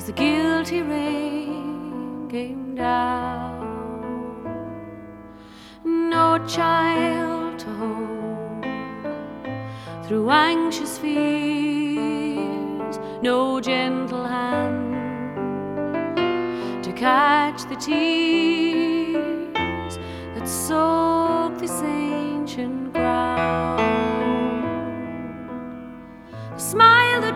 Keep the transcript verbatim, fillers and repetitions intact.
as the guilty rain came down. No child to hold through anxious fears, no gentle hand to catch the tears that soak this ancient ground.